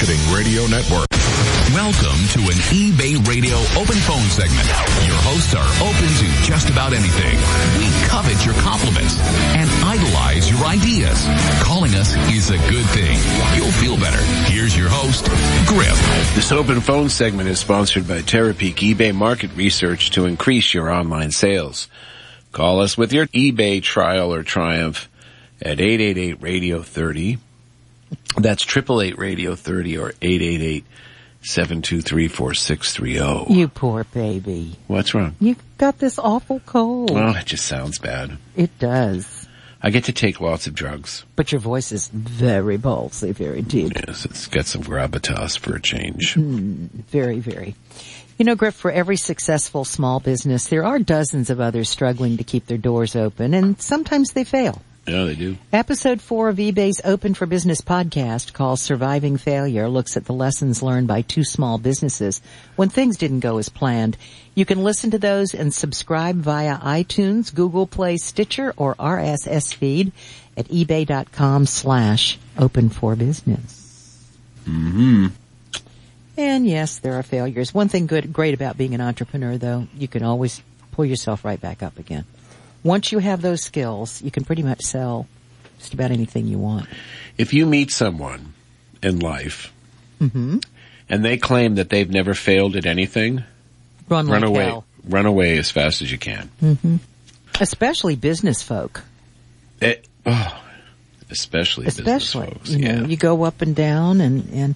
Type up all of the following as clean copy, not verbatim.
Marketing Radio Network. Welcome to an eBay Radio open phone segment. Your hosts are open to just about anything. We covet your compliments and idolize your ideas. Calling us is a good thing. You'll feel better. Here's your host, Griff. This open phone segment is sponsored by Terapeak eBay Market Research to increase your online sales. Call us with your eBay trial or triumph at 888-RADIO-30. That's 888-RADIO-30 or 888-723-4630. You poor baby. What's wrong? You got this awful cold. Oh, it just sounds bad. It does. I get to take lots of drugs. But your voice is very ballsy, very deep. Yes, it's got some gravitas for a change. Very, very. You know, Griff, for every successful small business, there are dozens of others struggling to keep their doors open, and sometimes they fail. Yeah, they do. Episode 4 of eBay's Open for Business podcast, called Surviving Failure, looks at the lessons learned by 2 small businesses when things didn't go as planned. You can listen to those and subscribe via iTunes, Google Play, Stitcher, or RSS feed at ebay.com/open4business. Mm-hmm. And yes, there are failures. One thing great about being an entrepreneur, though, you can always pull yourself right back up again. Once you have those skills, you can pretty much sell just about anything you want. If you meet someone in life and they claim that they've never failed at anything, run away. Hell. Run away as fast as you can. Mm-hmm. Especially business folk. Especially business folks. You know, you go up and down and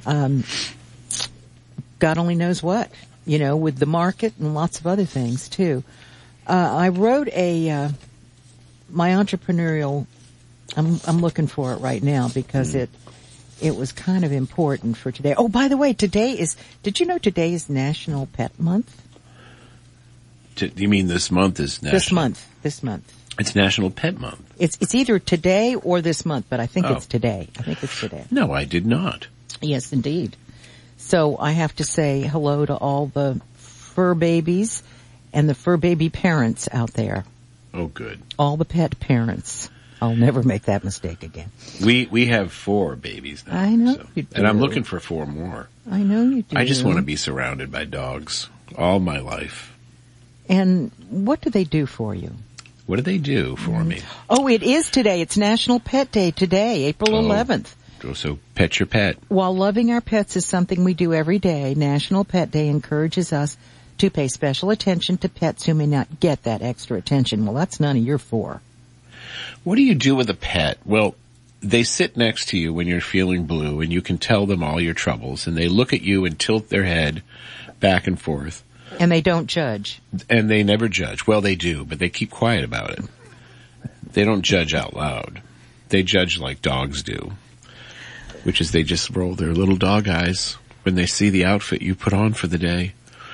God only knows what, you know, with the market and lots of other things too. I wrote my entrepreneurial, I'm looking for it right now because it was kind of important for today. Oh, by the way, did you know today is National Pet Month? You mean this month is National? This month. It's National Pet Month. It's either today or this month, but I think it's today. I think it's today. No, I did not. Yes, indeed. So I have to say hello to all the fur babies and the fur baby parents out there. Oh, good. All the pet parents. I'll never make that mistake again. We have 4 babies now. I know you do. And I'm looking for 4 more. I know you do. I just want to be surrounded by dogs all my life. And what do they do for you? What do they do for me? Oh, it is today. It's National Pet Day today, April 11th. So pet your pet. While loving our pets is something we do every day, National Pet Day encourages us to pay special attention to pets who may not get that extra attention. Well, that's none of your 4. What do you do with a pet? Well, they sit next to you when you're feeling blue and you can tell them all your troubles and they look at you and tilt their head back and forth. And they don't judge. And they never judge. Well, they do, but they keep quiet about it. They don't judge out loud. They judge like dogs do, which is they just roll their little dog eyes when they see the outfit you put on for the day.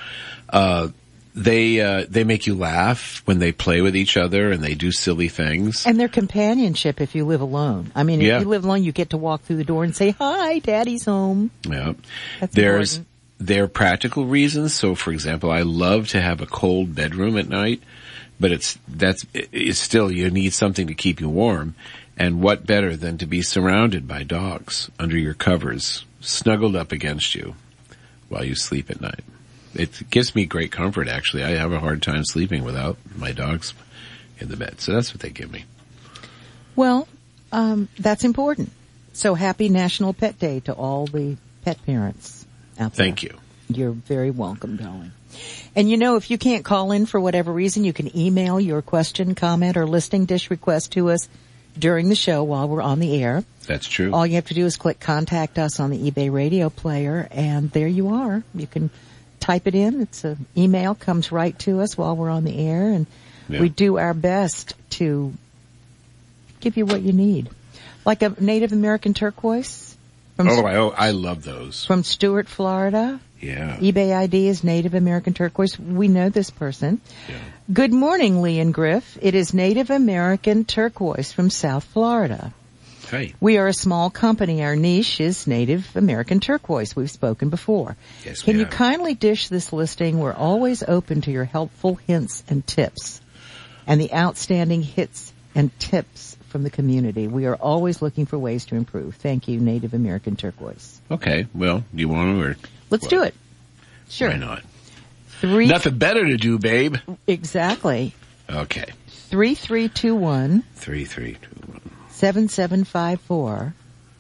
They make you laugh when they play with each other and they do silly things. And their companionship if you live alone. I mean, if you live alone, you get to walk through the door and say, "Hi, Daddy's home." Yeah. That's important. There are practical reasons. So, for example, I love to have a cold bedroom at night, but it's still, you need something to keep you warm. And what better than to be surrounded by dogs under your covers, snuggled up against you while you sleep at night. It gives me great comfort, actually. I have a hard time sleeping without my dogs in the bed. So that's what they give me. Well, that's important. So happy National Pet Day to all the pet parents out there. Thank you. You're very welcome, darling. And you know, if you can't call in for whatever reason, you can email your question, comment, or listing dish request to us during the show while we're on the air. That's true. All you have to do is click Contact Us on the eBay radio player, and there you are. You can type it in. It's an email, comes right to us while we're on the air, and we do our best to give you what you need. Like a Native American turquoise. I love those. From Stuart, Florida. Yeah. eBay ID is Native American turquoise. We know this person. Yeah. Good morning, Lee and Griff. It is Native American turquoise from South Florida. Hey. We are a small company. Our niche is Native American turquoise. We've spoken before. Yes, Can you kindly dish this listing? We're always open to your helpful hints and tips. And the outstanding hits and tips from the community. We are always looking for ways to improve. Thank you, Native American Turquoise. Okay, well, do you want to or? Let's do it. Sure. Why not? Nothing better to do, babe. Exactly. Okay. 3321. 3321. 7754.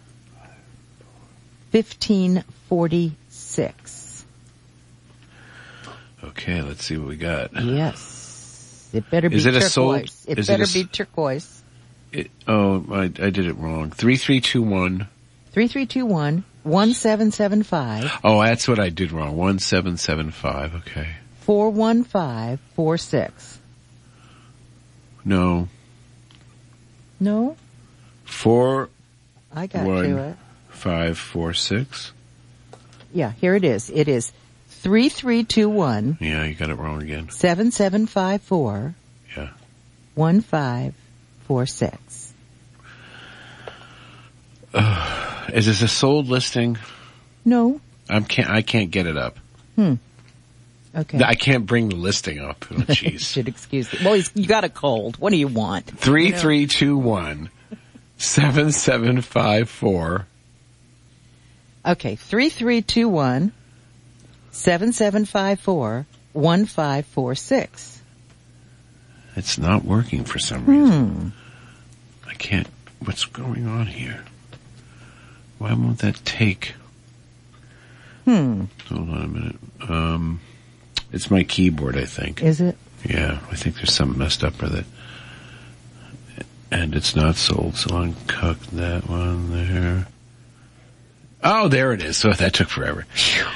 1546. Okay, let's see what we got. Yes. It better be Is it turquoise. a soul? It better be turquoise. I did it wrong. 3321. 3321 1775. Oh, that's what I did wrong. 1775. Okay. 41546. No. No? 4. I got to it. 546. Yeah, here it is. It is 3321. Yeah, you got it wrong again. 7754. Yeah. 1546. Is this a sold listing? No. I can't get it up. Okay. I can't bring the listing up. Oh, jeez. Should excuse me. Well, you got a cold. What do you want? 3321 7754. Okay, 3321 7754 1546. It's not working for some reason. I can't. What's going on here? Why won't that take? Hold on a minute. It's my keyboard, I think. Is it? Yeah, I think there's something messed up with it. And it's not sold, so uncook that one there. Oh, there it is. So that took forever.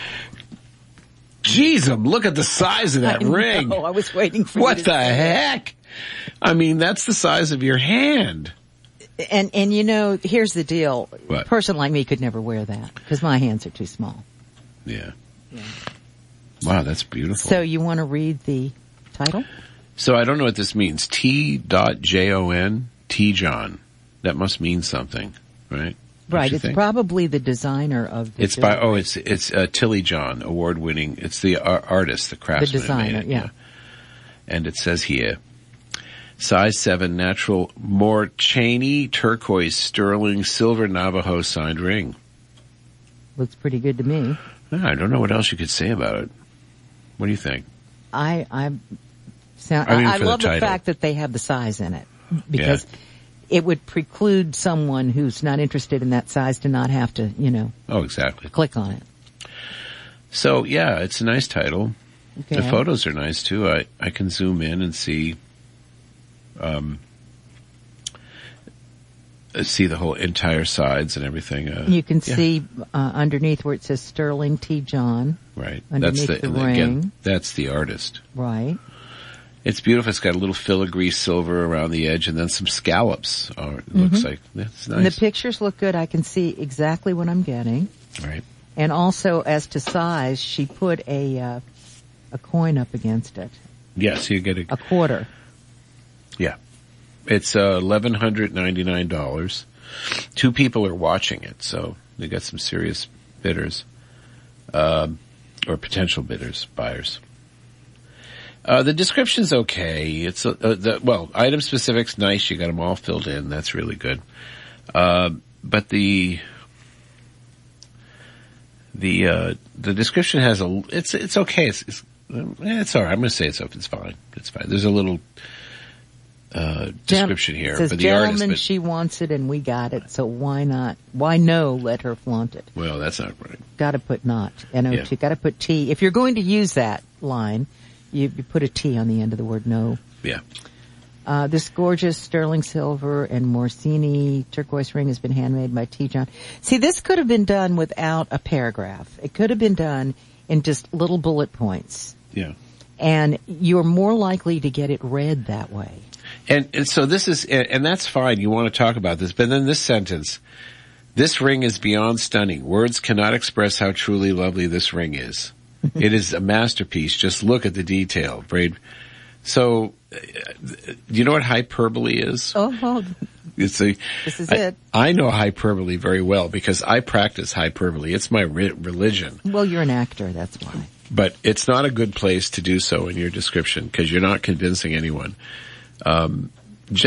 Jeez, look at the size of that ring. I was waiting for what you to the say heck? I mean, that's the size of your hand. And you know, here's the deal. What? A person like me could never wear that because my hands are too small. Yeah. Wow, that's beautiful. So you want to read the title? So I don't know what this means. T.Jon, T-John. That must mean something, right? Right. It's probably the designer of the. It's Tilly John, award-winning. It's the artist, the craftsman. The designer, made it, yeah. And it says here, size 7, natural, more Cheney, turquoise, sterling, silver Navajo signed ring. Looks pretty good to me. I don't know what else you could say about it. What do you think? I for love the the fact that they have the size in it because it would preclude someone who's not interested in that size to not have to, Oh, exactly. click on it. So yeah, it's a nice title. Okay. The photos are nice too. I can zoom in and see the whole entire sides and everything. You can see underneath where it says Sterling T. John. Right. Underneath the ring. Again, that's the artist. Right. It's beautiful. It's got a little filigree silver around the edge and then some scallops. It looks like that's nice. And the pictures look good. I can see exactly what I'm getting. Right. And also, as to size, she put a coin up against it. Yes, you get a quarter. Yeah. It's $1,199. 2 people are watching it, so they got some serious bidders, or potential bidders, buyers. The description's okay. It's item specific's nice. You got them all filled in. That's really good. But the description has it's okay. It's all right. I'm going to say it's fine. It's fine. There's a little description here, says, but the artist. Gentlemen, she wants it and we got it, so why not? Why no? Let her flaunt it. Well, that's not right. Got to put not. N-O-T. Got to put T. If you're going to use that line, you put a T on the end of the word no. Yeah. This gorgeous sterling silver and Morcini turquoise ring has been handmade by T. John. See, this could have been done without a paragraph. It could have been done in just little bullet points. Yeah. And you're more likely to get it read that way. And so this is, and that's fine. You want to talk about this, but then this sentence, this ring is beyond stunning. Words cannot express how truly lovely this ring is. It is a masterpiece. Just look at the detail. So, do you know what hyperbole is? Oh, this is it. I know hyperbole very well because I practice hyperbole. It's my religion. Well, you're an actor, that's why. But it's not a good place to do so in your description because you're not convincing anyone. Just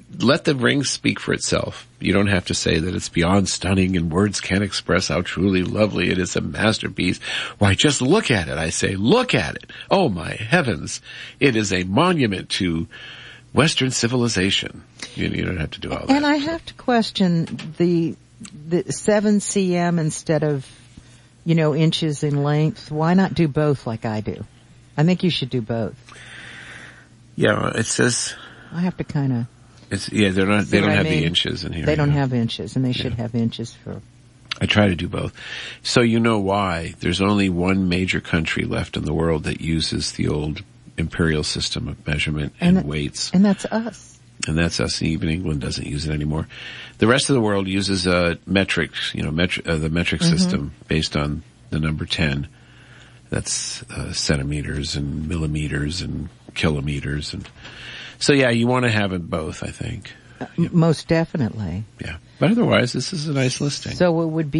let the ring speak for itself. You don't have to say that it's beyond stunning and words can't express how truly lovely it is, a masterpiece. Why, just look at it. I say, look at it. Oh my heavens. It is a monument to Western civilization. You don't have to do all that. And I have to question the 7 cm instead of, inches in length. Why not do both like I do? I think you should do both. Yeah, it says... I have to kind of... they don't have the inches in here. They don't have inches, and they should have inches for... I try to do both. So you know why. There's only one major country left in the world that uses the old imperial system of measurement and weights. And that's us. And that's us. Even England doesn't use it anymore. The rest of the world uses metrics, the metric system based on the number 10. That's centimeters and millimeters and kilometers. And so, yeah, you want to have it both, I think. Most definitely. Yeah. But otherwise, this is a nice listing. So it would be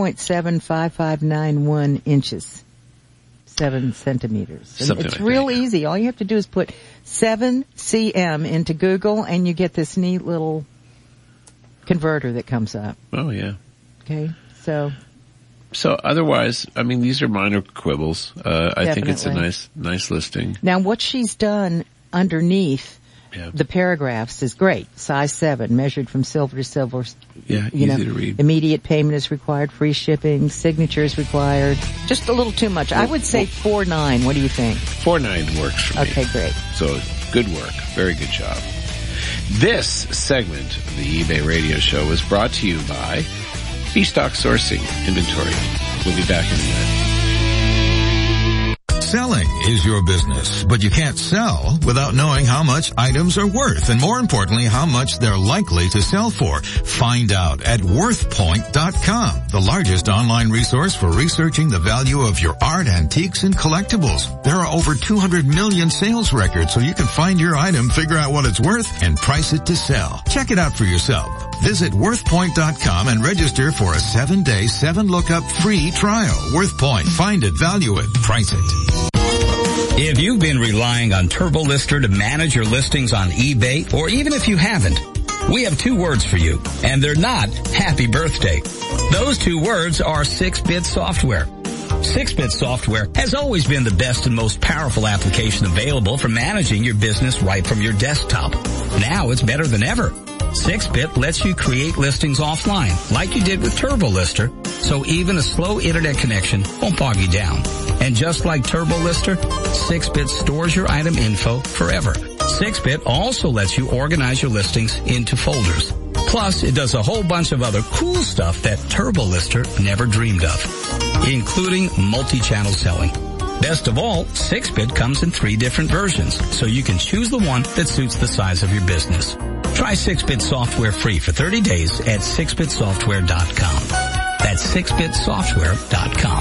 2.75591 inches. 7 centimeters. And it's real easy. All you have to do is put 7 cm into Google and you get this neat little converter that comes up. Oh, yeah. Okay. So otherwise, I mean, these are minor quibbles. I think it's a nice listing. Now what she's done underneath the paragraphs is great. Size 7, measured from silver to silver. Yeah, easy to read. Immediate payment is required, free shipping, signature is required. Just a little too much. I would say 4.9. What do you think? 4.9 works for me. Okay, great. So good work. Very good job. This segment of the eBay Radio Show was brought to you by B-Stock Sourcing Inventory. We'll be back in a minute. Selling is your business, but you can't sell without knowing how much items are worth, and more importantly, how much they're likely to sell for. Find out at worthpoint.com, the largest online resource for researching the value of your art, antiques, and collectibles. There are over 200 million sales records, so you can find your item, figure out what it's worth, and price it to sell. Check it out for yourself. Visit worthpoint.com and register for a 7-day, 7-lookup free trial. WorthPoint. Find it, value it, price it. If you've been relying on TurboLister to manage your listings on eBay, or even if you haven't, we have 2 words for you, and they're not happy birthday. Those 2 words are 6-Bit Software. 6-Bit Software has always been the best and most powerful application available for managing your business right from your desktop. Now it's better than ever. 6-Bit lets you create listings offline, like you did with TurboLister, so even a slow internet connection won't bog you down. And just like TurboLister, 6-Bit stores your item info forever. 6-Bit also lets you organize your listings into folders. Plus, it does a whole bunch of other cool stuff that TurboLister never dreamed of, including multi-channel selling. Best of all, 6-Bit comes in 3 different versions, so you can choose the one that suits the size of your business. Try 6-Bit Software free for 30 days at 6bitsoftware.com. That's 6bitsoftware.com.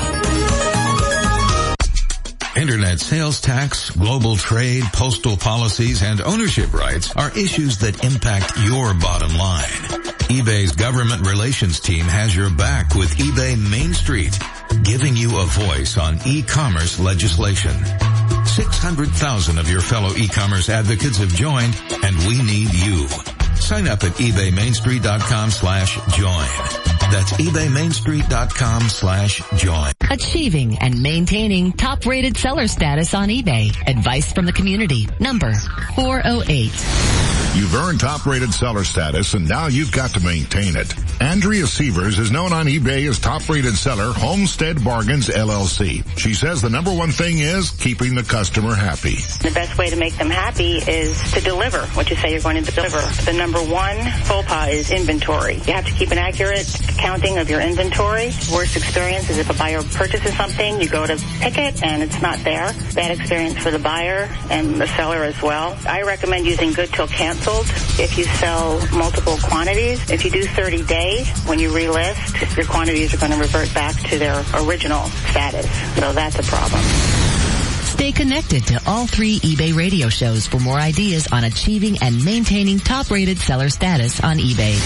Internet sales tax, global trade, postal policies, and ownership rights are issues that impact your bottom line. eBay's government relations team has your back with eBay Main Street, giving you a voice on e-commerce legislation. 600,000 of your fellow e-commerce advocates have joined, and we need you. Sign up at ebaymainstreet.com/join. That's ebaymainstreet.com/join. Achieving and maintaining top-rated seller status on eBay. Advice from the community. Number 408. You've earned top-rated seller status, and now you've got to maintain it. Andrea Sievers is known on eBay as top-rated seller Homestead Bargains, LLC. She says the number one thing is keeping the customer happy. The best way to make them happy is to deliver what you say you're going to deliver. The number one faux pas is inventory. You have to keep an accurate accounting of your inventory. Worst experience is if a buyer purchases something, you go to pick it, and it's not there. Bad experience for the buyer and the seller as well. I recommend using good till canceled if you sell multiple quantities. If you do 30 days, when you relist, your quantities are going to revert back to their original status. So that's a problem. Stay connected to all 3 eBay radio shows for more ideas on achieving and maintaining top-rated seller status on eBay.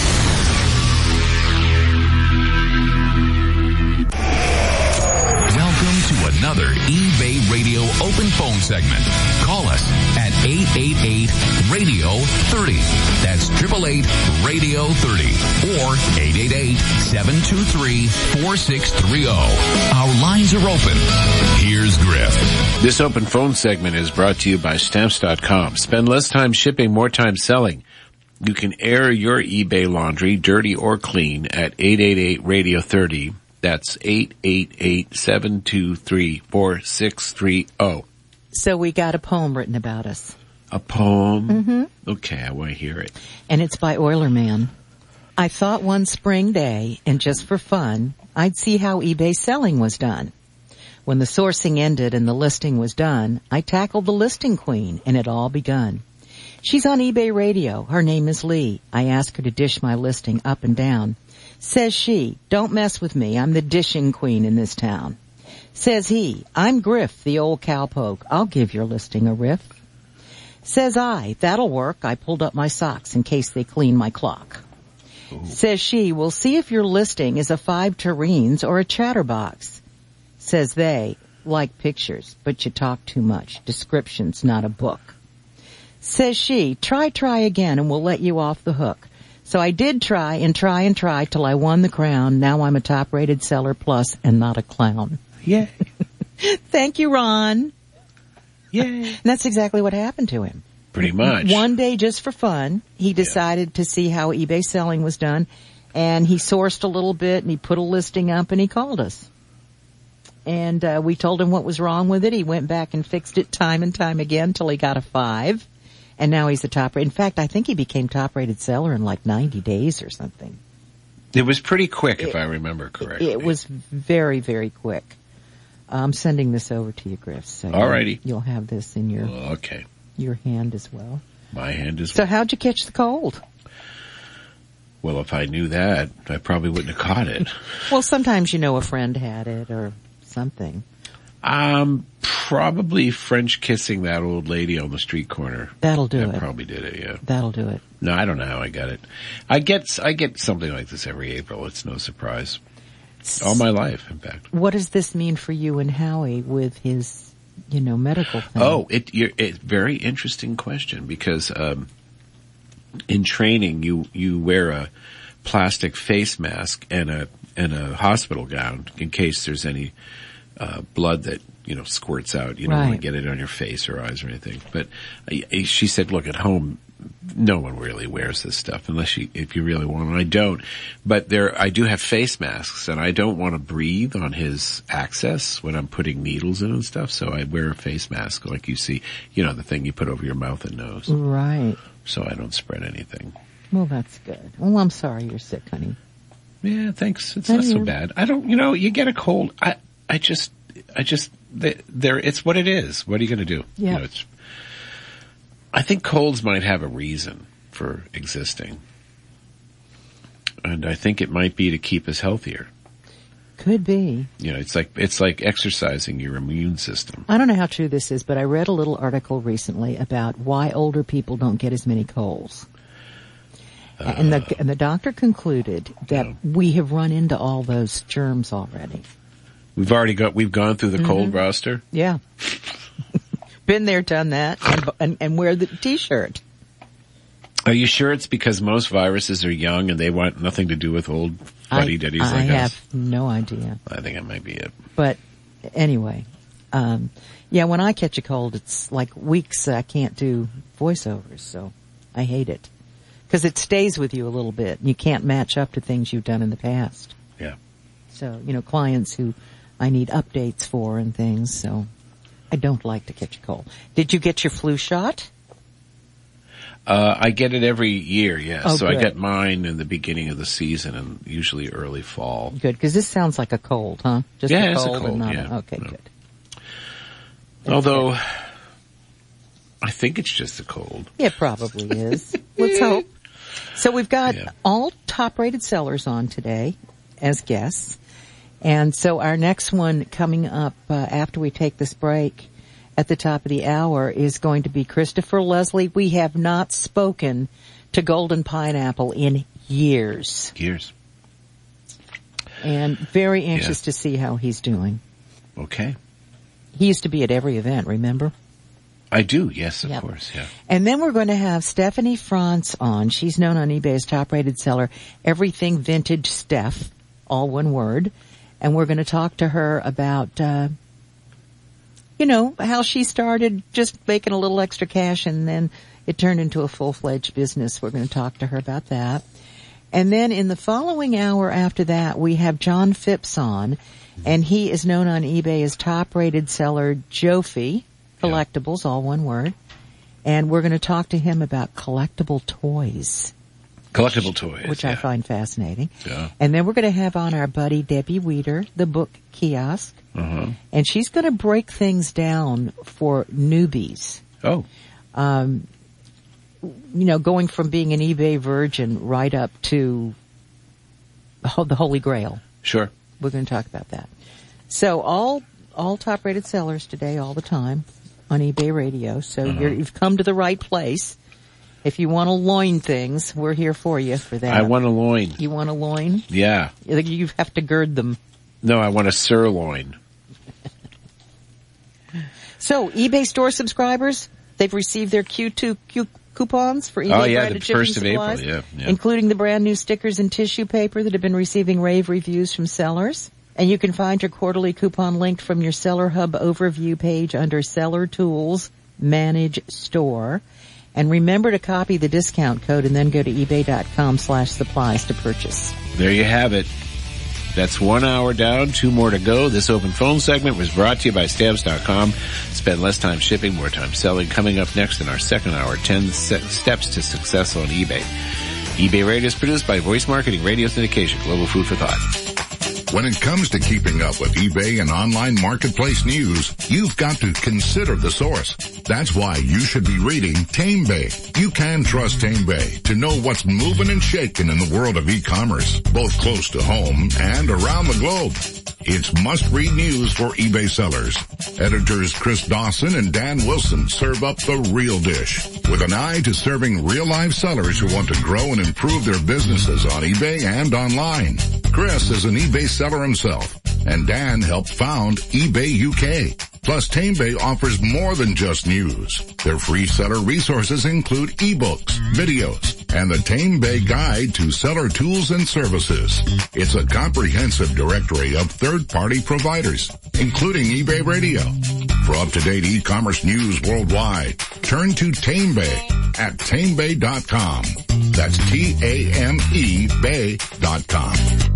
Welcome to another eBay Radio open phone segment. Call us at 888-RADIO-30. That's 888-RADIO-30 or 888-723-4630. Our lines are open. Here's Griff. This open phone segment is brought to you by Stamps.com. Spend less time shipping, more time selling. You can air your eBay laundry, dirty or clean, at 888-RADIO-30. That's 888-723-4630. So we got a poem written about us. A poem? Mm-hmm. Okay, I want to hear it. And it's by Oilerman. I thought one spring day, and just for fun, I'd see how eBay selling was done. When the sourcing ended and the listing was done, I tackled the listing queen, and it all begun. She's on eBay radio. Her name is Lee. I asked her to dish my listing up and down. Says she, don't mess with me. I'm the dishing queen in this town. Says he, I'm Griff, the old cowpoke. I'll give your listing a riff. Says I, that'll work. I pulled up my socks in case they clean my clock. Ooh. Says she, we'll see if your listing is a 5 tureens or a chatterbox. Says they, like pictures, but you talk too much. Description's not a book. Says she, try again and we'll let you off the hook. So I did try till I won the crown. Now I'm a top-rated seller plus and not a clown. Yay. Thank you, Ron. Yay. And that's exactly what happened to him. Pretty much. One day, just for fun, he decided to see how eBay selling was done, and he sourced a little bit, and he put a listing up, and he called us. And we told him what was wrong with it. He went back and fixed it time and time again till he got a 5. And now he's the top rated. In fact, I think he became top rated seller in like 90 days or something. It was pretty quick, if I remember correctly. It was very, very quick. I'm sending this over to you, Griff. So alrighty. You'll have this in your your hand as well. My hand as well. So how'd you catch the cold? Well, if I knew that, I probably wouldn't have caught it. Well, sometimes a friend had it or something. Probably French kissing that old lady on the street corner. That'll do it. That probably did it, yeah. That'll do it. No, I don't know how I got it. I get something like this every April. It's no surprise. All my life, in fact. What does this mean for you and Howie with his, medical thing? Oh, it's very interesting question because, in training you wear a plastic face mask and a hospital gown in case there's any blood that squirts out. You don't want to get it on your face or eyes or anything. But she said, look, at home no one really wears this stuff if you really want, and I don't. But I do have face masks, and I don't want to breathe on his access when I'm putting needles in and stuff, so I wear a face mask like you see, the thing you put over your mouth and nose. Right. So I don't spread anything. Well, that's good. Well, I'm sorry you're sick, honey. Yeah, thanks. It's not so bad. I don't, you get a cold. It's what it is. What are you going to do? Yeah. I think colds might have a reason for existing. And I think it might be to keep us healthier. Could be. It's like exercising your immune system. I don't know how true this is, but I read a little article recently about why older people don't get as many colds. And the doctor concluded that we have run into all those germs already. We've gone through the cold roster? Yeah. Been there, done that, and wear the t-shirt. Are you sure it's because most viruses are young and they want nothing to do with old fuddy-duddies like us? I have no idea. I think that might be it. But anyway, when I catch a cold, it's like weeks I can't do voiceovers, so I hate it. Because it stays with you a little bit. You can't match up to things you've done in the past. Yeah. So, clients who I need updates for and things, so I don't like to catch a cold. Did you get your flu shot? I get it every year, yes. Oh, so good. I get mine in the beginning of the season and usually early fall. Good, because this sounds like a cold, huh? Just yeah, a cold, it's a cold, and not yeah. Okay, no. good. Although, I think it's just a cold. It probably is. Let's hope. So we've got all top-rated sellers on today as guests. And so our next one coming up after we take this break at the top of the hour is going to be Christopher Leslie. We have not spoken to Golden Pineapple in years. And very anxious to see how he's doing. Okay. He used to be at every event, remember? I do, yes, of course, yeah. And then we're going to have Stephanie Franz on. She's known on eBay as top-rated seller, Everything Vintage Steph, all one word. And we're going to talk to her about, how she started just making a little extra cash and then it turned into a full-fledged business. We're going to talk to her about that. And then in the following hour after that, we have John Phipps on, and he is known on eBay as top-rated seller Jofi Collectibles, all one word. And we're going to talk to him about collectible toys. Collectible toys, which I find fascinating. Yeah. And then we're going to have on our buddy Debbie Weeder, the book kiosk. Uh-huh. And she's going to break things down for newbies. Oh. Going from being an eBay virgin right up to the Holy Grail. Sure. We're going to talk about that. So all top-rated sellers today, all the time, on eBay Radio. So you've come to the right place. If you want to loin things, we're here for you for that. I want a loin. You want a loin? Yeah. You have to gird them. No, I want a sirloin. So, eBay store subscribers, they've received their Q2 coupons for eBay branded shipping supplies, the 1st of April, including the brand new stickers and tissue paper that have been receiving rave reviews from sellers. And you can find your quarterly coupon linked from your Seller Hub overview page under Seller Tools Manage Store. And remember to copy the discount code and then go to ebay.com/supplies to purchase. There you have it. That's 1 hour down, 2 more to go. This open phone segment was brought to you by Stamps.com. Spend less time shipping, more time selling. Coming up next in our second hour, 10 steps to success on eBay. eBay Radio is produced by Voice Marketing Radio Syndication, Global Food for Thought. When it comes to keeping up with eBay and online marketplace news, you've got to consider the source. That's why you should be reading TameBay. You can trust TameBay to know what's moving and shaking in the world of e-commerce, both close to home and around the globe. It's must-read news for eBay sellers. Editors Chris Dawson and Dan Wilson serve up the real dish with an eye to serving real-life sellers who want to grow and improve their businesses on eBay and online. Chris is an eBay seller himself, and Dan helped found eBay UK. Plus, TameBay offers more than just news. Their free seller resources include ebooks, videos, and the TameBay Guide to Seller Tools and Services. It's a comprehensive directory of third-party providers, including eBay Radio. For up-to-date e-commerce news worldwide, turn to TameBay at TameBay.com. That's T-A-M-E Bay.com.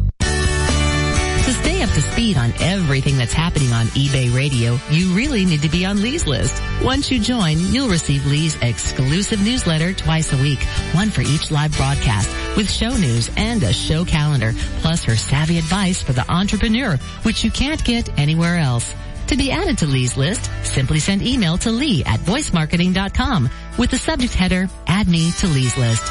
To stay up to speed on everything that's happening on eBay Radio, you really need to be on Lee's list. Once you join, you'll receive Lee's exclusive newsletter twice a week, one for each live broadcast, with show news and a show calendar, plus her savvy advice for the entrepreneur, which you can't get anywhere else. To be added to Lee's list, simply send email to lee@voicemarketing.com with the subject header, Add Me to Lee's List.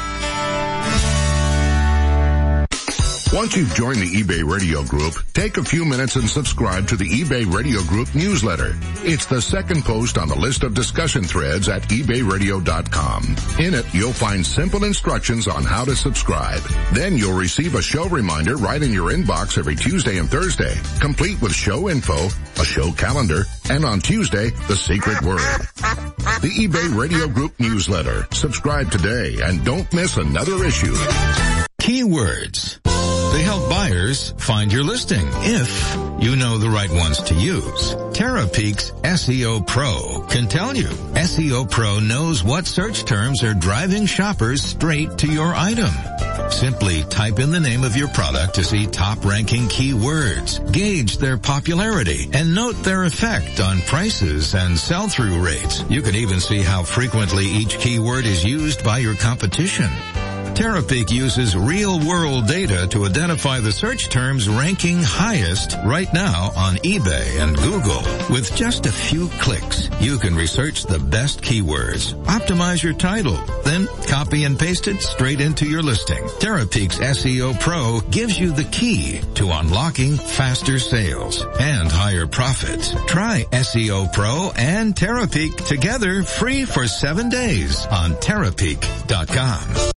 Once you've joined the eBay Radio Group, take a few minutes and subscribe to the eBay Radio Group newsletter. It's the second post on the list of discussion threads at ebayradio.com. In it, you'll find simple instructions on how to subscribe. Then you'll receive a show reminder right in your inbox every Tuesday and Thursday, complete with show info, a show calendar, and on Tuesday, the secret word. The eBay Radio Group newsletter. Subscribe today and don't miss another issue. Keywords. They help buyers find your listing if you know the right ones to use. Terapeak's SEO Pro can tell you. SEO Pro knows what search terms are driving shoppers straight to your item. Simply type in the name of your product to see top-ranking keywords, gauge their popularity, and note their effect on prices and sell-through rates. You can even see how frequently each keyword is used by your competition. Terapeak uses real-world data to identify the search terms ranking highest right now on eBay and Google. With just a few clicks, you can research the best keywords, optimize your title, then copy and paste it straight into your listing. Terapeak's SEO Pro gives you the key to unlocking faster sales and higher profits. Try SEO Pro and Terapeak together free for 7 days on Terapeak.com.